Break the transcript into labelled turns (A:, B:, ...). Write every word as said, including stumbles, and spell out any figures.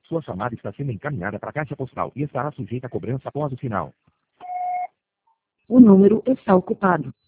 A: Sua chamada está sendo encaminhada para a caixa postal e estará sujeita a cobrança após o sinal.
B: O número está ocupado.